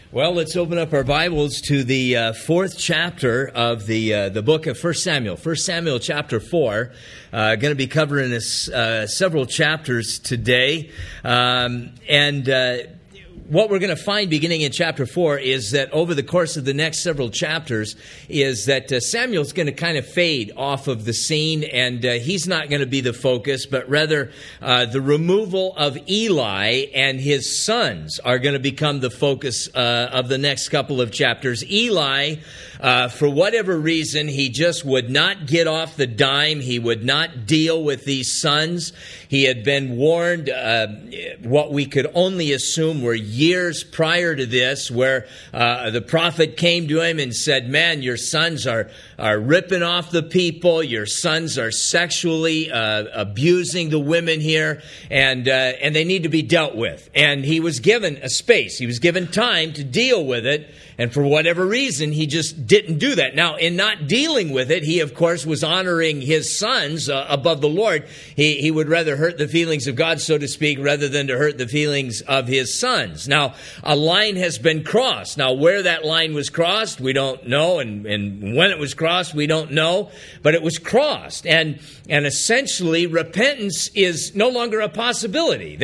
Well, let's open up our Bibles to the fourth chapter of the book of 1 Samuel. 1 Samuel chapter 4. Going to be covering this, several chapters today. What we're going to find beginning in chapter 4 is that over the course of the next several chapters is that Samuel's going to kind of fade off of the scene, and he's not going to be the focus, but rather the removal of Eli and his sons are going to become the focus of the next couple of chapters. Eli, for whatever reason, he just would not get off the dime. He would not deal with these sons. He had been warned, what we could only assume were years prior to this, where the prophet came to him and said, man, your sons are ripping off the people. Your sons are sexually abusing the women here, and they need to be dealt with. And he was given a space. He was given time to deal with it. And for whatever reason, he just didn't do that. Now, in not dealing with it, he, of course, was honoring his sons above the Lord. He would rather hurt the feelings of God, so to speak, rather than to hurt the feelings of his sons. Now, a line has been crossed. Now, where that line was crossed, we don't know. And when it was crossed, we don't know. But it was crossed. And essentially, repentance is no longer a possibility.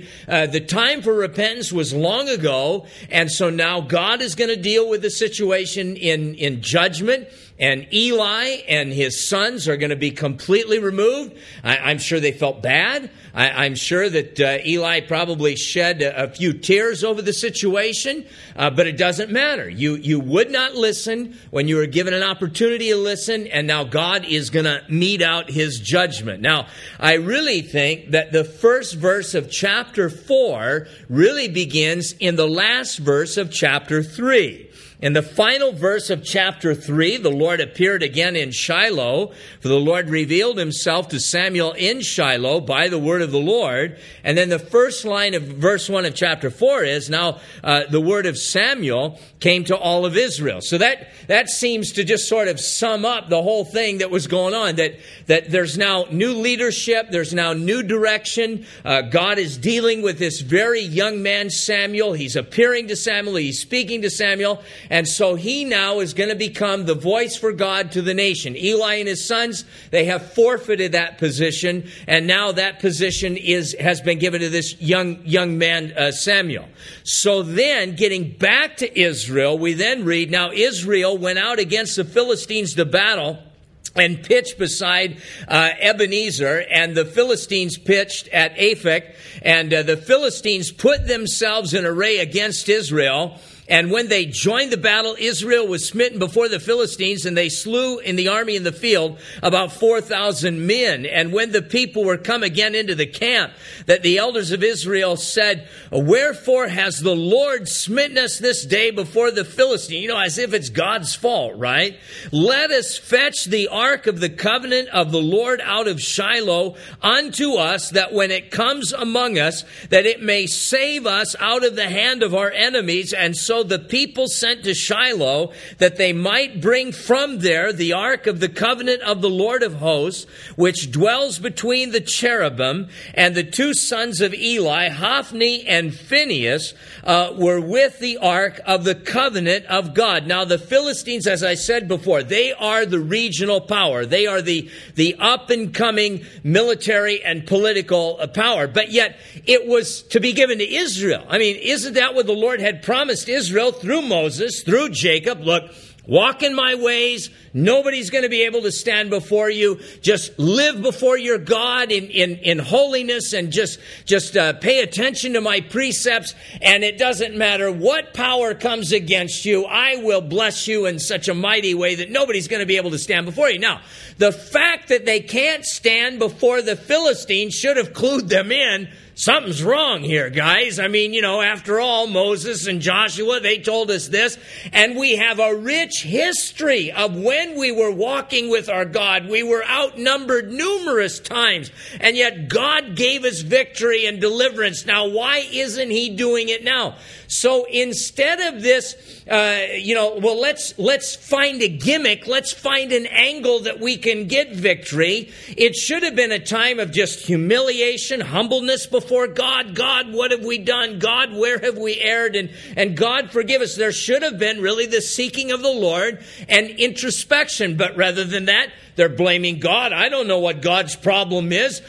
The time for repentance was long ago. And so now God is going to deal with the situation in judgment, and Eli and his sons are going to be completely removed. I'm sure they felt bad. I'm sure that Eli probably shed a few tears over the situation, but it doesn't matter. You would not listen when you were given an opportunity to listen, and now God is going to mete out his judgment. Now, I really think that the first verse of chapter 4 really begins in the last verse of chapter 3. In the final verse of chapter 3, the Lord appeared again in Shiloh, for the Lord revealed himself to Samuel in Shiloh by the word of the Lord. And then the first line of verse 1 of chapter 4 is, now the word of Samuel came to all of Israel. So that seems to just sort of sum up the whole thing that was going on, that there's now new leadership, there's now new direction. God is dealing with this very young man, Samuel. He's appearing to Samuel, he's speaking to Samuel. And so he now is going to become the voice for God to the nation. Eli and his sons, they have forfeited that position, and now that position has been given to this young man, Samuel. So then, getting back to Israel, we then read, now Israel went out against the Philistines to battle and pitched beside Ebenezer, and the Philistines pitched at Aphek, and the Philistines put themselves in array against Israel. And when they joined the battle, Israel was smitten before the Philistines, and they slew in the army in the field about 4,000 men. And when the people were come again into the camp, that the elders of Israel said, wherefore has the Lord smitten us this day before the Philistines? As if it's God's fault, right? Let us fetch the ark of the covenant of the Lord out of Shiloh unto us, that when it comes among us, that it may save us out of the hand of our enemies. And so the people sent to Shiloh, that they might bring from there the ark of the covenant of the Lord of hosts, which dwells between the cherubim. And the two sons of Eli, Hophni and Phinehas, were with the ark of the covenant of God. Now the Philistines, as I said before, they are the regional power. They are the up-and-coming military and political power. But yet it was to be given to Israel. Isn't that what the Lord had promised Israel through Moses, through Jacob? Look, walk in my ways. Nobody's going to be able to stand before you. Just live before your God in holiness, and just pay attention to my precepts. And it doesn't matter what power comes against you, I will bless you in such a mighty way that nobody's going to be able to stand before you. Now, the fact that they can't stand before the Philistines should have clued them in. Something's wrong here, guys. After all, Moses and Joshua, they told us this. And we have a rich history of when we were walking with our God. We were outnumbered numerous times, and yet God gave us victory and deliverance. Now, why isn't he doing it now? So instead of this, let's find a gimmick. Let's find an angle that we can get victory. It should have been a time of just humiliation, humbleness before before God. God, what have we done? God, where have we erred? And God, forgive us. There should have been really the seeking of the Lord and introspection. But rather than that, they're blaming God. I don't know what God's problem is.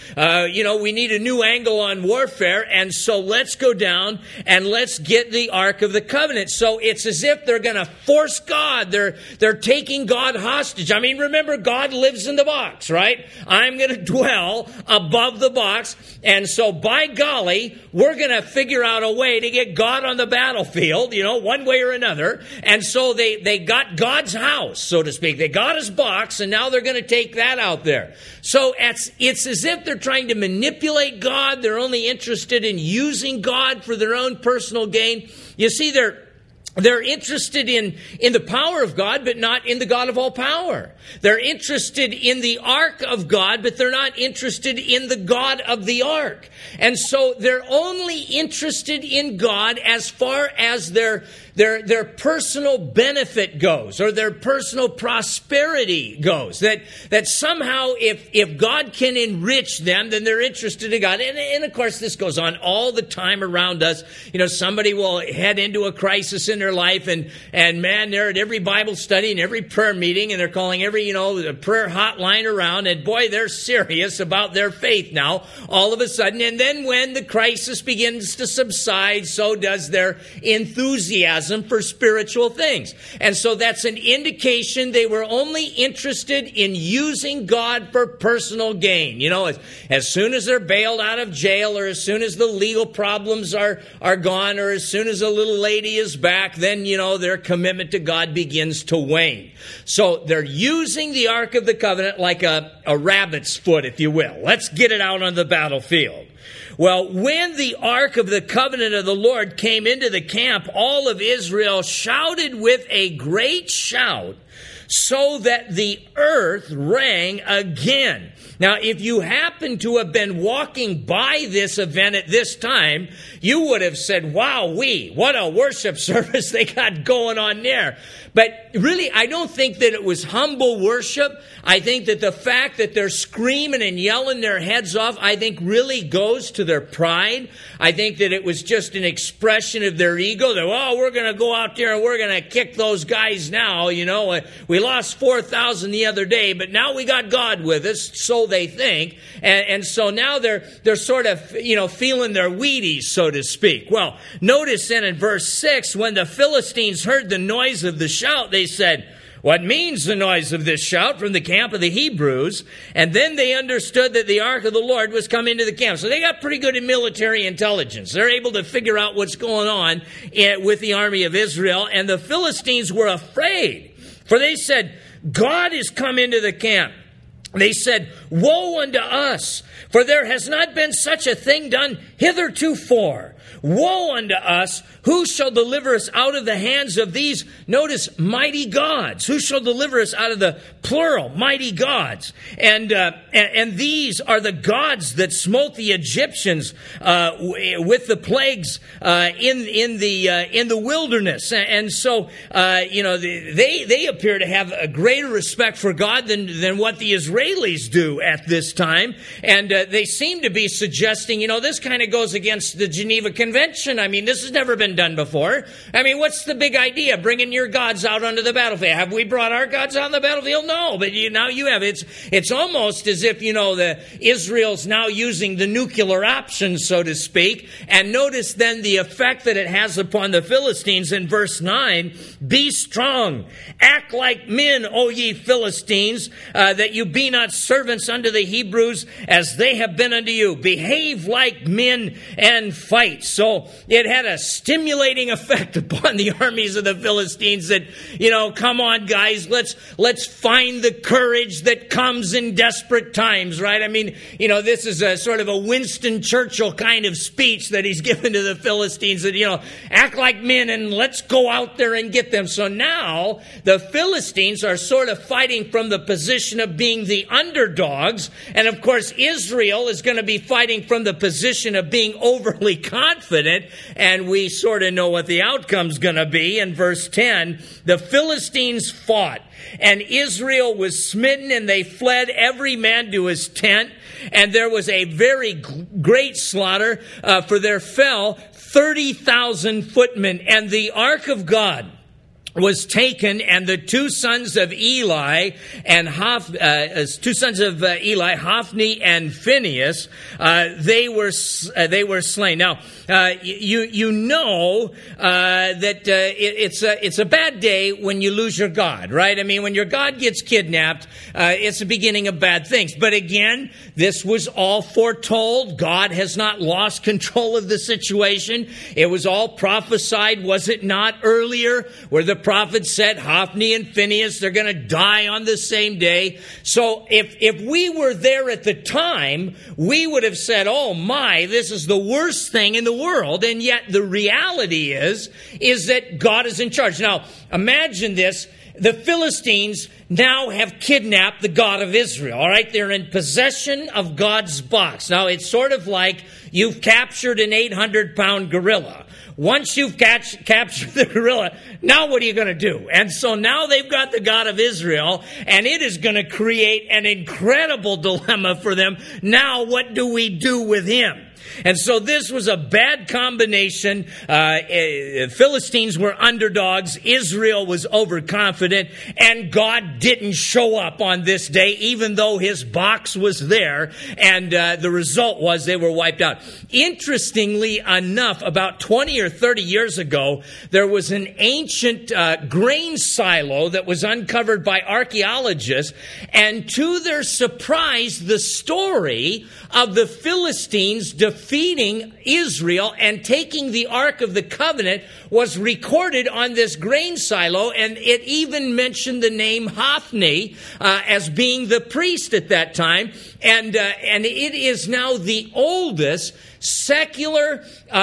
We need a new angle on warfare. And so let's go down and let's get the Ark of the Covenant. So it's as if they're going to force God. They're taking God hostage. I mean, remember, God lives in the box, right? I'm going to dwell above the box. And so by golly, we're going to figure out a way to get God on the battlefield, one way or another. And so they got God's house, so to speak. They got his box, and now they're going to take that out there. So it's as if they're trying to manipulate God. They're only interested in using God for their own personal gain. You see, they're interested in the power of God, but not in the God of all power. They're interested in the ark of God, but they're not interested in the God of the ark. And so they're only interested in God as far as their personal benefit goes, or their personal prosperity goes. That somehow if God can enrich them, then they're interested in God. And of course, this goes on all the time around us. Somebody will head into a crisis in their life, and man, they're at every Bible study and every prayer meeting, and they're calling every the prayer hotline around, and boy, they're serious about their faith now all of a sudden. And then when the crisis begins to subside, so does their enthusiasm for spiritual things. And so that's an indication they were only interested in using God for personal gain. As soon as they're bailed out of jail, or as soon as the legal problems are gone, or as soon as a little lady is back, then, their commitment to God begins to wane. So they're using the Ark of the Covenant like a rabbit's foot, if you will. Let's get it out on the battlefield. Well, when the Ark of the Covenant of the Lord came into the camp, all of Israel shouted with a great shout, so that the earth rang again. Now, if you happen to have been walking by this event at this time, you would have said, wowee, what a worship service they got going on there. But really, I don't think that it was humble worship. I think that the fact that they're screaming and yelling their heads off, I think really goes to their pride. I think that it was just an expression of their ego. That, we're going to go out there and we're going to kick those guys now. We lost 4,000 the other day, but now we got God with us, so they think. And so now they're sort of, feeling their Wheaties, so to speak. Well, notice then in verse 6, when the Philistines heard the noise of the shout, they said, "What means the noise of this shout from the camp of the Hebrews?" And then they understood that the ark of the Lord was come into the camp. So they got pretty good military intelligence. They're able to figure out what's going on with the army of Israel. And the Philistines were afraid, for they said, "God is come into the camp." They said, "Woe unto us, for there has not been such a thing done hithertofore. Woe unto us, who shall deliver us out of the hands of these," notice, mighty gods. Who shall deliver us out of the plural, mighty gods? And these are the gods that smote the Egyptians with the plagues in the wilderness. And so, they appear to have a greater respect for God than what the Israelis do at this time. And they seem to be suggesting, this kind of goes against the Geneva Convention. I mean, this has never been done before. I mean, what's the big idea? Bringing your gods out onto the battlefield. Have we brought our gods out on the battlefield? No, but now you have. It's almost as if, the Israel's now using the nuclear option, so to speak. And notice then the effect that it has upon the Philistines in verse 9. "Be strong, act like men, O ye Philistines, that you be not servants unto the Hebrews, as they have been unto you. Behave like men and fight." So it had a stimulating effect upon the armies of the Philistines that, come on, guys, let's find the courage that comes in desperate times, right? I mean, this is a sort of a Winston Churchill kind of speech that he's given to the Philistines that, act like men and let's go out there and get them. So now the Philistines are sort of fighting from the position of being the underdogs. And of course, Israel is going to be fighting from the position of being overly confident confident, and we sort of know what the outcome's going to be. In verse 10, the Philistines fought, and Israel was smitten, and they fled every man to his tent. And there was a very great slaughter, for there fell 30,000 footmen. And the ark of God was taken, and the two sons of Eli, Hophni and Phinehas, they were slain. Now, you know that it's a bad day when you lose your God, right? I mean, when your God gets kidnapped, it's the beginning of bad things. But again, this was all foretold. God has not lost control of the situation. It was all prophesied, was it not, earlier, where the prophet said Hophni and Phinehas, they're going to die on the same day. So if we were there at the time, we would have said, oh my, this is the worst thing in the world. And yet the reality is that God is in charge. Now, imagine this. The Philistines now have kidnapped the God of Israel, all right? They're in possession of God's box. Now, it's sort of like you've captured an 800-pound gorilla. Once you've captured the gorilla, now what are you going to do? And so now they've got the God of Israel, and it is going to create an incredible dilemma for them. Now, what do we do with him? And so this was a bad combination. Philistines were underdogs. Israel was overconfident. And God didn't show up on this day, even though his box was there. And the result was they were wiped out. Interestingly enough, about 20 or 30 years ago, there was an ancient grain silo that was uncovered by archaeologists. And to their surprise, the story of the Philistines defeating Israel and taking the Ark of the Covenant was recorded on this grain silo, and it even mentioned the name Hophni as being the priest at that time, and it is now the oldest secular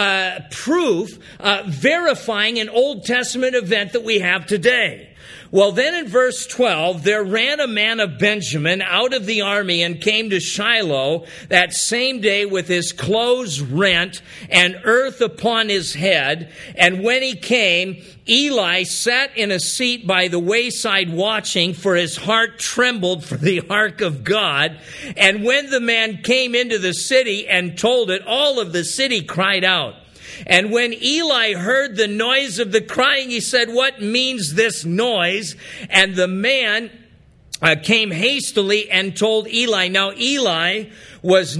proof verifying an Old Testament event that we have today. Well, then in verse 12, there ran a man of Benjamin out of the army and came to Shiloh that same day with his clothes rent and earth upon his head. And when he came, Eli sat in a seat by the wayside watching, for his heart trembled for the ark of God. And when the man came into the city and told it, all of the city cried out. And when Eli heard the noise of the crying, he said, what means this noise? And the man came hastily and told Eli. Now Eli was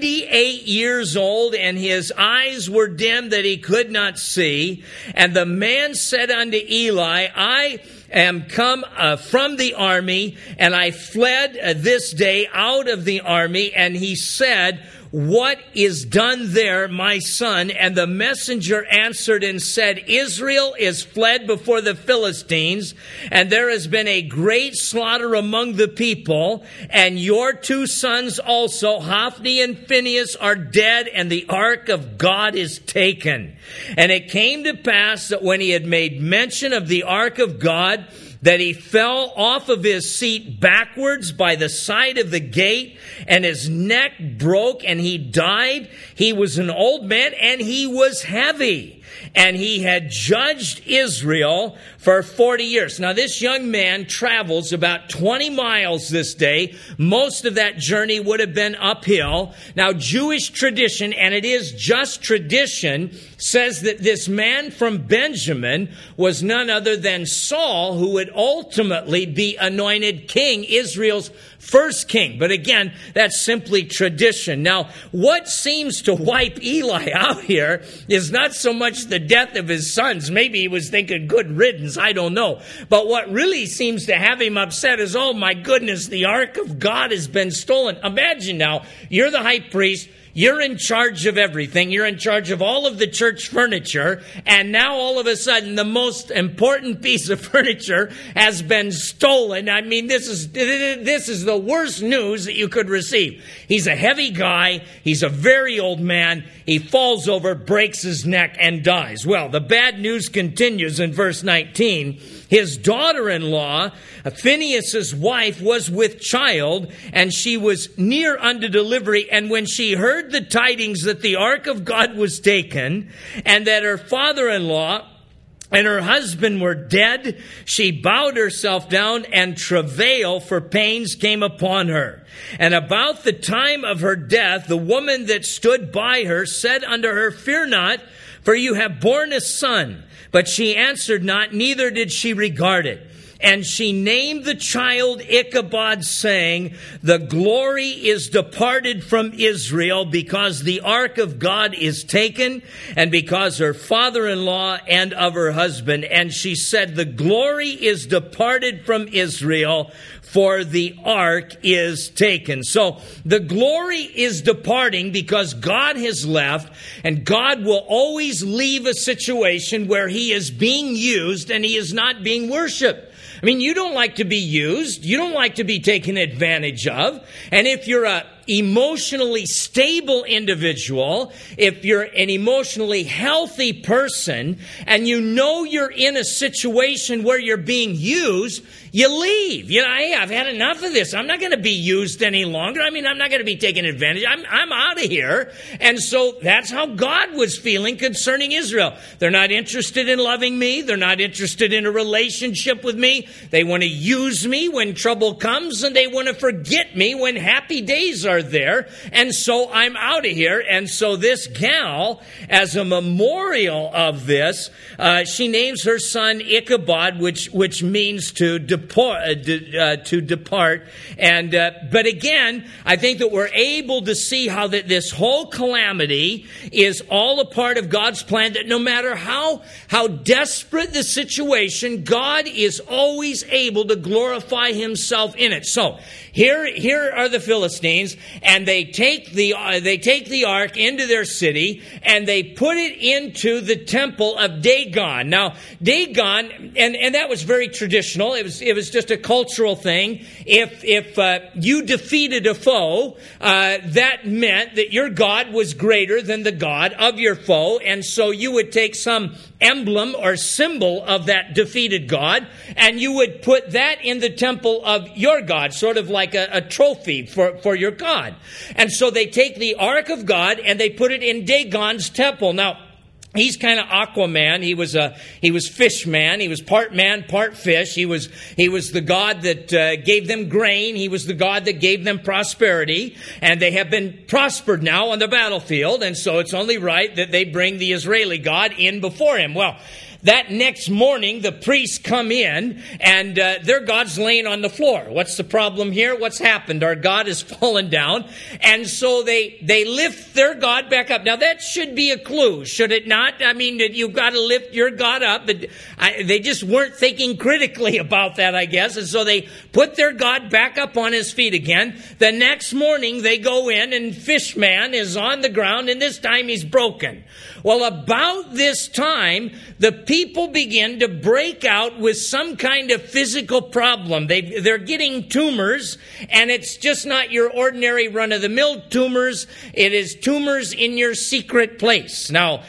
98 years old, and his eyes were dim that he could not see. And the man said unto Eli, I am come from the army, and I fled this day out of the army. And he said, what is done there, my son? And the messenger answered and said, Israel is fled before the Philistines, and there has been a great slaughter among the people, and your two sons also, Hophni and Phinehas, are dead, and the ark of God is taken. And it came to pass that when he had made mention of the ark of God, that he fell off of his seat backwards by the side of the gate, and his neck broke, and he died. He was an old man, and he was heavy. And he had judged Israel for 40 years. Now, this young man travels about 20 miles this day. Most of that journey would have been uphill. Now, Jewish tradition, and it is just tradition, says that this man from Benjamin was none other than Saul, who would ultimately be anointed king, Israel's first king. But again, that's simply tradition. Now, what seems to wipe Eli out here is not so much the death of his sons. Maybe he was thinking good riddance, I don't know. But what really seems to have him upset is, oh my goodness, the ark of God has been stolen. Imagine now, you're the high priest. You're in charge of everything. You're in charge of all of the church furniture. And now all of a sudden, the most important piece of furniture has been stolen. I mean, this is the worst news that you could receive. He's a heavy guy. He's a very old man. He falls over, breaks his neck, and dies. Well, the bad news continues in verse 19. his daughter-in-law, Phinehas' wife, was with child, and she was near unto delivery. And when she heard the tidings that the ark of God was taken, and that her father-in-law and her husband were dead, she bowed herself down, and travail for pains came upon her. And about the time of her death, the woman that stood by her said unto her, Fear not, for you have borne a son. But she answered not, neither did she regard it. And she named the child Ichabod, saying, The glory is departed from Israel, because the ark of God is taken, and because her father-in-law and of her husband. And she said, The glory is departed from Israel, for the ark is taken. So the glory is departing because God has left, and God will always leave a situation where he is being used and he is not being worshiped. I mean, you don't like to be used. You don't like to be taken advantage of. And if you're a emotionally stable individual, if you're an emotionally healthy person, and you know you're in a situation where you're being used, you leave. You know, hey, I've had enough of this. I'm not going to be used any longer. I mean, I'm not going to be taken advantage. I'm out of here. And so that's how God was feeling concerning Israel. They're not interested in loving me. They're not interested in a relationship with me. They want to use me when trouble comes, and they want to forget me when happy days are there. And so I'm out of here. And so this gal, as a memorial of this, she names her son Ichabod, which means to depart. And but again, I think that we're able to see how that this whole calamity is all a part of God's plan, that no matter how desperate the situation, God is always able to glorify himself in it. So here are the Philistines, and they take the ark into their city, and they put it into the temple of Dagon. Now, Dagon, and that was very traditional. It was just a cultural thing. If you defeated a foe, that meant that your God was greater than the God of your foe, and so you would take some emblem or symbol of that defeated God, and you would put that in the temple of your God, sort of like a trophy for your God. And so they take the ark of God and they put it in Dagon's temple. Now, he's kind of Aquaman. He was fish man. He was part man, part fish. He was the God that gave them grain. He was the God that gave them prosperity. And they have been prospered now on the battlefield. And so it's only right that they bring the Israeli God in before him. Well, that next morning, the priests come in, and their God's laying on the floor. What's the problem here? What's happened? Our God has fallen down. And so they lift their God back up. Now, that should be a clue, should it not? I mean, you've got to lift your God up. But they just weren't thinking critically about that, I guess. And so they put their God back up on his feet again. The next morning, they go in, and Fishman is on the ground, and this time he's broken. Well, about this time, the people begin to break out with some kind of physical problem. They're getting tumors, and it's just not your ordinary run-of-the-mill tumors. It is tumors in your secret place. Now,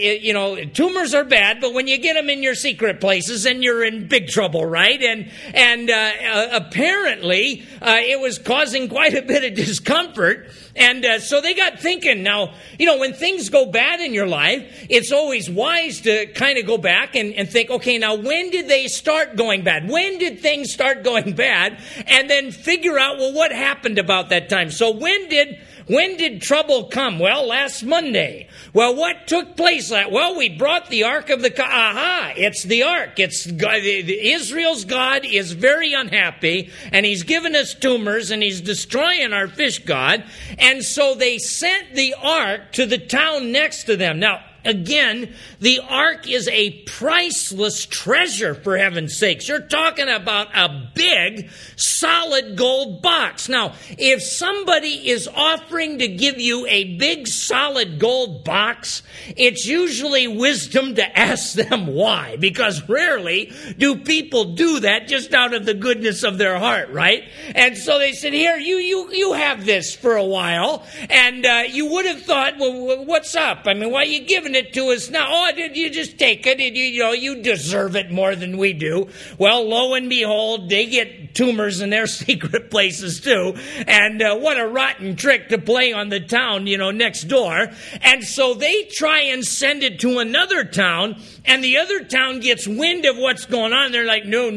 tumors are bad, but when you get them in your secret places, then you're in big trouble, right? And apparently, it was causing quite a bit of discomfort. And so they got thinking. Now, when things go bad in your life, it's always wise to kind of go back and think, okay, now when did they start going bad? When did things start going bad? And then figure out, well, what happened about that time? So when did trouble come? Well, last Monday. Well, what took place? Well, we brought the Ark of the... it's the Ark. It's God, Israel's God is very unhappy, and he's given us tumors, and he's destroying our fish god. And so they sent the Ark to the town next to them. Now, again, the ark is a priceless treasure, for heaven's sakes. You're talking about a big, solid gold box. Now, if somebody is offering to give you a big, solid gold box, it's usually wisdom to ask them why, because rarely do people do that just out of the goodness of their heart, right? And so they said, here, you have this for a while, and you would have thought, well, what's up? I mean, why are you giving giving it to us now. Oh, did you just take it? You deserve it more than we do. Well, lo and behold, they get tumors in their secret places too. And what a rotten trick to play on the town, next door. And so they try and send it to another town, and the other town gets wind of what's going on. They're like, no,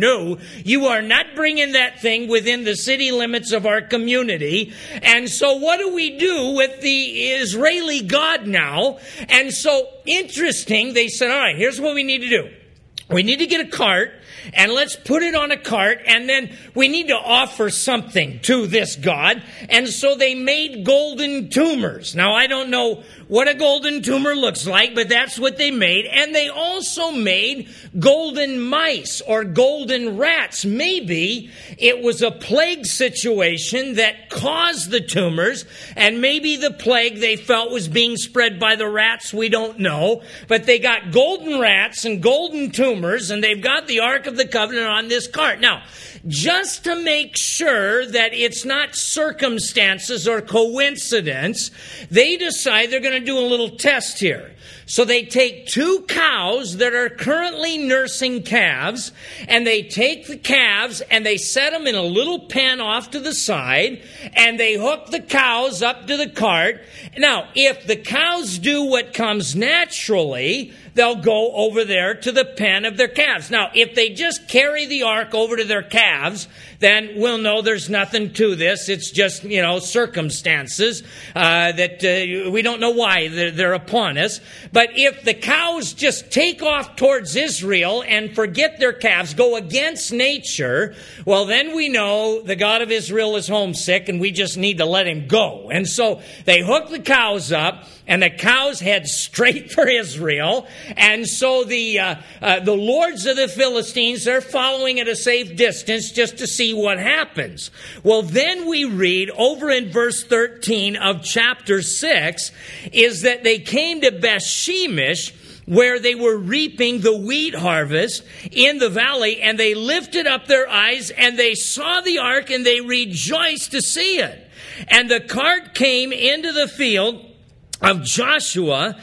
you are not bringing that thing within the city limits of our community. And so what do we do with the Israeli God now? And so interesting, they said, all right, here's what we need to do. We need to get a cart, and let's put it on a cart, and then we need to offer something to this God. And so they made golden tumors. Now, I don't know what a golden tumor looks like, but that's what they made. And they also made golden mice or golden rats. Maybe it was a plague situation that caused the tumors, and maybe the plague they felt was being spread by the rats. We don't know. But they got golden rats and golden tumors, and they've got the Ark of the Covenant on this cart. Now, just to make sure that it's not circumstances or coincidence, they decide they're going to do a little test here. So they take 2 cows that are currently nursing calves, and they take the calves and they set them in a little pen off to the side, and they hook the cows up to the cart. Now, if the cows do what comes naturally, they'll go over there to the pen of their calves. Now, if they just carry the ark over to their calves, then we'll know there's nothing to this. It's just, circumstances that we don't know why they're upon us. But if the cows just take off towards Israel and forget their calves, go against nature, well, then we know the God of Israel is homesick and we just need to let him go. And so they hook the cows up, and the cows head straight for Israel. And so the lords of the Philistines, they're following at a safe distance just to see what happens. Well, then we read over in verse 13 of chapter 6 is that they came to Beth-shemesh, where they were reaping the wheat harvest in the valley, and they lifted up their eyes and they saw the ark and they rejoiced to see it. And the cart came into the field of Joshua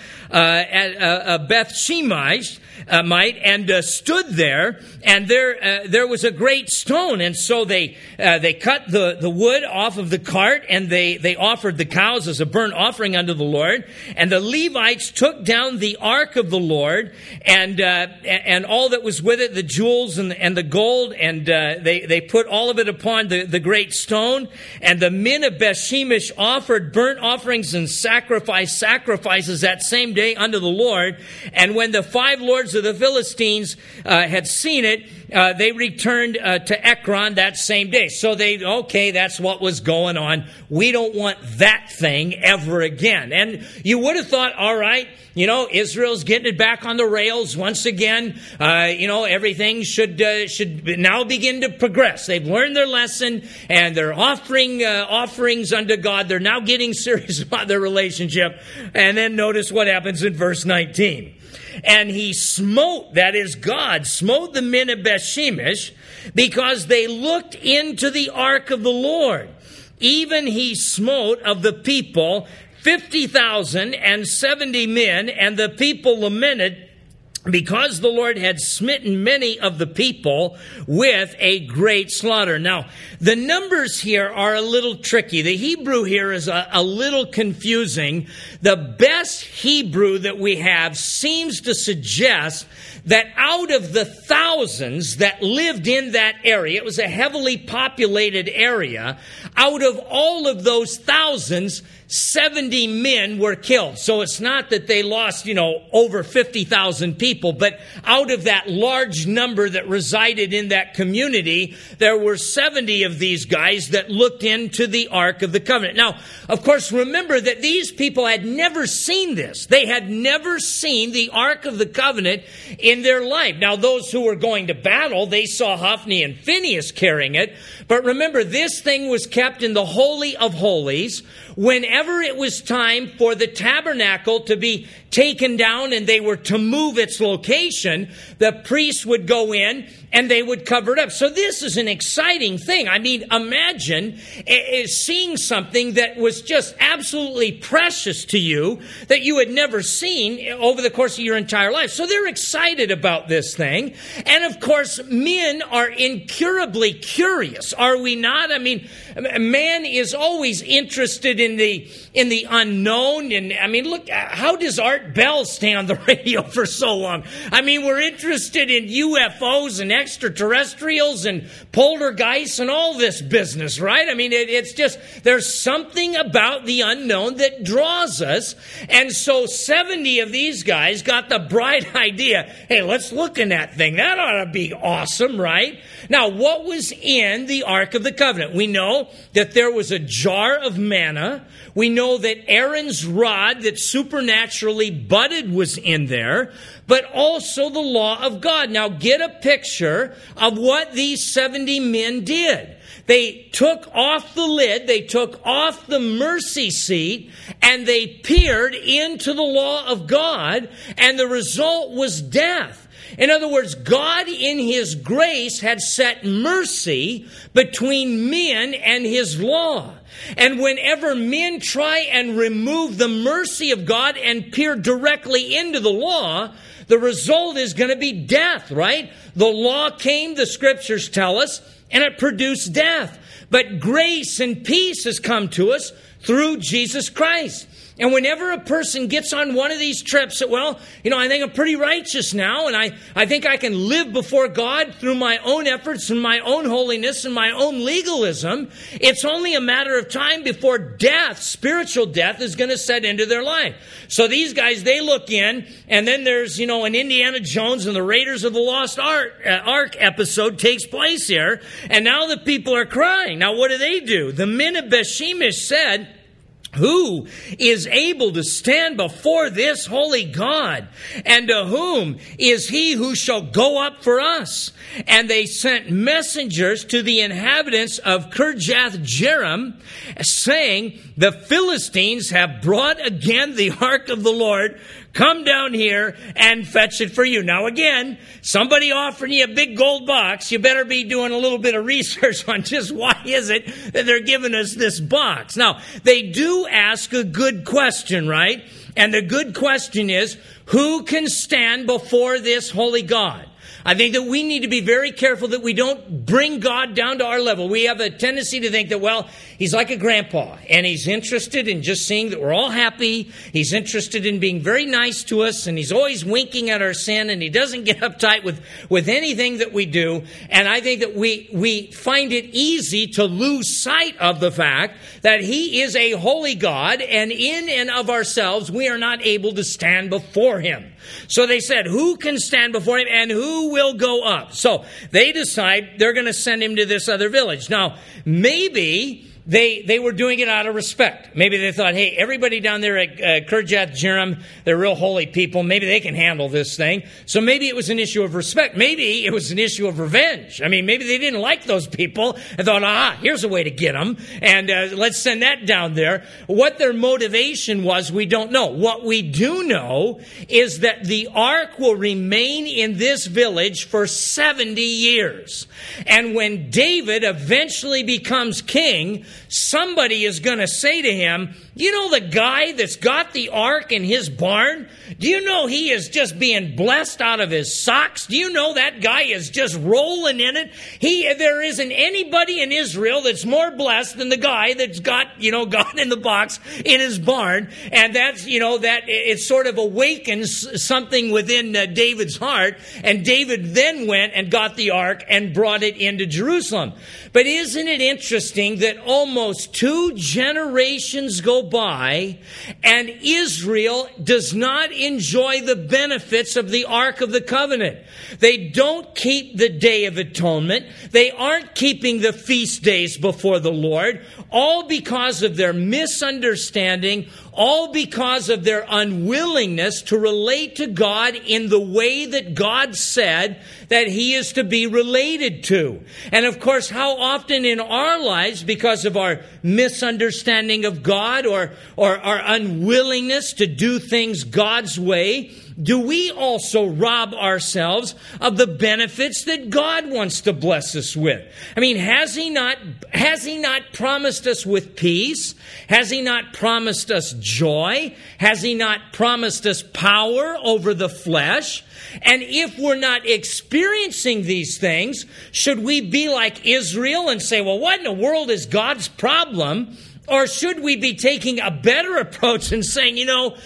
at Beth-shemesh, and stood there, and there was a great stone, and so they cut the wood off of the cart, and they offered the cows as a burnt offering unto the Lord. And the Levites took down the ark of the Lord and all that was with it, the jewels and the gold, and they put all of it upon the great stone. And the men of Beth-shemesh offered burnt offerings and sacrifices that same day unto the Lord. And when the 5 lords of the Philistines had seen it, they returned to Ekron that same day. So that's what was going on. We don't want that thing ever again. And you would have thought, all right, Israel's getting it back on the rails once again. Everything should now begin to progress. They've learned their lesson, and they're offering offerings unto God. They're now getting serious about their relationship. And then notice what happens in verse 19. And he smote, that is God, smote the men of Beth-shemesh because they looked into the ark of the Lord. Even he smote of the people 50,070 men, and the people lamented because the Lord had smitten many of the people with a great slaughter. Now, the numbers here are a little tricky. The Hebrew here is a little confusing. The best Hebrew that we have seems to suggest that out of the thousands that lived in that area, it was a heavily populated area, out of all of those thousands, 70 men were killed. So it's not that they lost, over 50,000 people, but out of that large number that resided in that community, there were 70 of these guys that looked into the Ark of the Covenant. Now, of course, remember that these people had never seen this. They had never seen the Ark of the Covenant in their life. Now, those who were going to battle, they saw Hophni and Phinehas carrying it. But remember, this thing was kept in the Holy of Holies. Whenever it was time for the tabernacle to be taken down and they were to move its location, the priests would go in and they would cover it up. So this is an exciting thing. I mean, imagine seeing something that was just absolutely precious to you that you had never seen over the course of your entire life. So they're excited about this thing. And of course, men are incurably curious, are we not? I mean, man is always interested in the unknown. And I mean, look, how does Art Bell stay on the radio for so long? I mean, we're interested in UFOs and extraterrestrials and poltergeists and all this business, right? I mean, it's just, there's something about the unknown that draws us. And so 70 of these guys got the bright idea, hey, let's look in that thing. That ought to be awesome, right? Now, what was in the Ark of the Covenant? We know that there was a jar of manna. We know that Aaron's rod that supernaturally budded was in there, but also the law of God. Now, get a picture of what these 70 men did. They took off the lid, they took off the mercy seat, and they peered into the law of God, and the result was death. In other words, God in His grace had set mercy between men and His law. And whenever men try and remove the mercy of God and peer directly into the law, the result is going to be death, right? The law came, the scriptures tell us, and it produced death. But grace and peace has come to us through Jesus Christ. And whenever a person gets on one of these trips that, well, I think I'm pretty righteous now, and I think I can live before God through my own efforts and my own holiness and my own legalism, it's only a matter of time before death, spiritual death, is going to set into their life. So these guys, they look in, and then there's, an Indiana Jones and the Raiders of the Lost Ark episode takes place here, and now the people are crying. Now what do? The men of Beth-Shemesh said, who is able to stand before this holy God? And to whom is he who shall go up for us? And they sent messengers to the inhabitants of Kirjath-Jearim, saying, the Philistines have brought again the ark of the Lord. Come down here and fetch it for you. Now again, somebody offering you a big gold box, you better be doing a little bit of research on just why is it that they're giving us this box. Now, they do ask a good question, right? And the good question is, who can stand before this holy God? I think that we need to be very careful that we don't bring God down to our level. We have a tendency to think that, well, He's like a grandpa, and He's interested in just seeing that we're all happy. He's interested in being very nice to us, and He's always winking at our sin, and He doesn't get uptight with anything that we do. And I think that we find it easy to lose sight of the fact that He is a holy God, and in and of ourselves, we are not able to stand before Him. So they said, who can stand before Him, and who will go up? So they decide they're going to send him to this other village. Now, maybe they were doing it out of respect. Maybe they thought, hey, everybody down there at Kirjath-Jearim, they're real holy people. Maybe they can handle this thing. So maybe it was an issue of respect. Maybe it was an issue of revenge. I mean, maybe they didn't like those people and thought, here's a way to get them. And let's send that down there. What their motivation was, we don't know. What we do know is that the ark will remain in this village for 70 years. And when David eventually becomes king, somebody is going to say to him, you know the guy that's got the ark in his barn? Do you know he is just being blessed out of his socks? Do you know that guy is just rolling in it? There isn't anybody in Israel that's more blessed than the guy that's got, God in the box in his barn. And that's, that it sort of awakens something within David's heart. And David then went and got the ark and brought it into Jerusalem. But isn't it interesting that almost 2 generations go by and Israel does not enjoy the benefits of the Ark of the Covenant? They don't keep the Day of Atonement. They aren't keeping the feast days before the Lord, all because of their misunderstanding all because of their unwillingness to relate to God in the way that God said that He is to be related to. And of course, how often in our lives, because of our misunderstanding of God or our unwillingness to do things God's way, do we also rob ourselves of the benefits that God wants to bless us with? I mean, has He not promised us with peace? Has He not promised us joy? Has He not promised us power over the flesh? And if we're not experiencing these things, should we be like Israel and say, well, what in the world is God's problem? Or should we be taking a better approach and saying,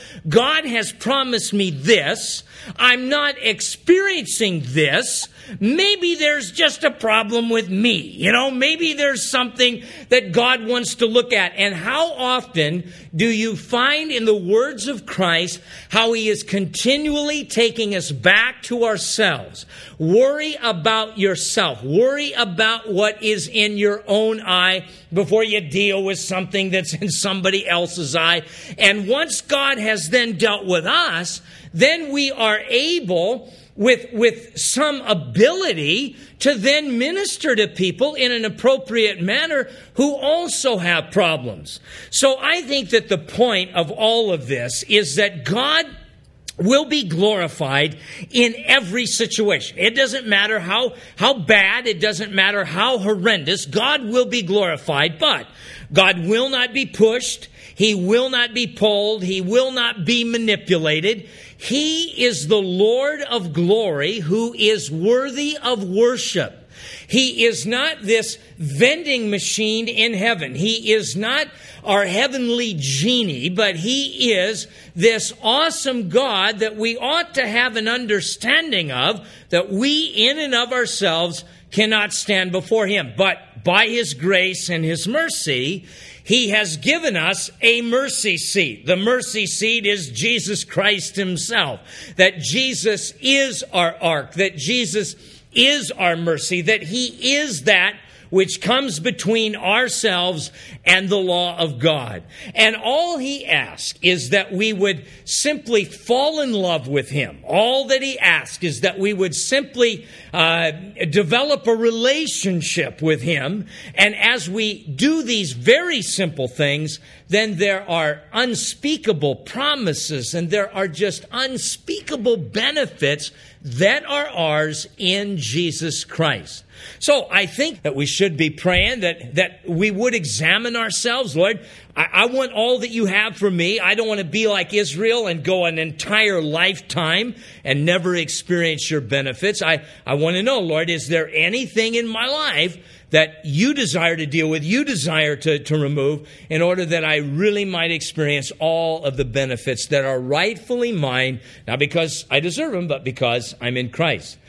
God has promised me this. I'm not experiencing this. Maybe there's just a problem with me. Maybe there's something that God wants to look at. And how often do you find in the words of Christ how He is continually taking us back to ourselves? Worry about yourself. Worry about what is in your own eye before you deal with something that's in somebody else's eye. And once God has then dealt with us, then we are able, with some ability, to then minister to people in an appropriate manner who also have problems. So I think that the point of all of this is that God will be glorified in every situation. It doesn't matter how bad, it doesn't matter how horrendous, God will be glorified, but God will not be pushed, He will not be pulled, He will not be manipulated. He is the Lord of glory who is worthy of worship. He is not this vending machine in heaven. He is not our heavenly genie, but He is this awesome God that we ought to have an understanding of, that we in and of ourselves cannot stand before Him. But by His grace and His mercy, He has given us a mercy seat. The mercy seat is Jesus Christ Himself. That Jesus is our ark. That Jesus is our mercy. That He is that which comes between ourselves and the law of God. And all He asks is that we would simply fall in love with Him. All that He asks is that we would simply develop a relationship with Him. And as we do these very simple things, then there are unspeakable promises and there are just unspeakable benefits that are ours in Jesus Christ. So I think that we should be praying that we would examine ourselves. Lord, I want all that you have for me. I don't want to be like Israel and go an entire lifetime and never experience your benefits. I want to know, Lord, is there anything in my life that you desire to deal with, you desire to remove, in order that I really might experience all of the benefits that are rightfully mine, not because I deserve them, but because I'm in Christ.